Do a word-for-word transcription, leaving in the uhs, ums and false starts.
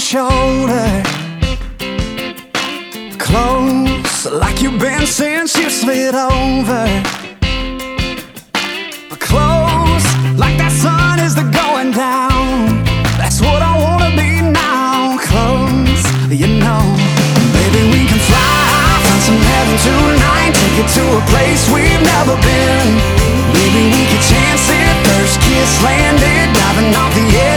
shoulder, close like you've been since you slid over. Close like that sun is the going down. That's what I wanna be now. Close, you know. Maybe we can fly high, find some heaven tonight, take it to a place we've never been. Maybe we could chance it, first kiss landed, diving off the edge.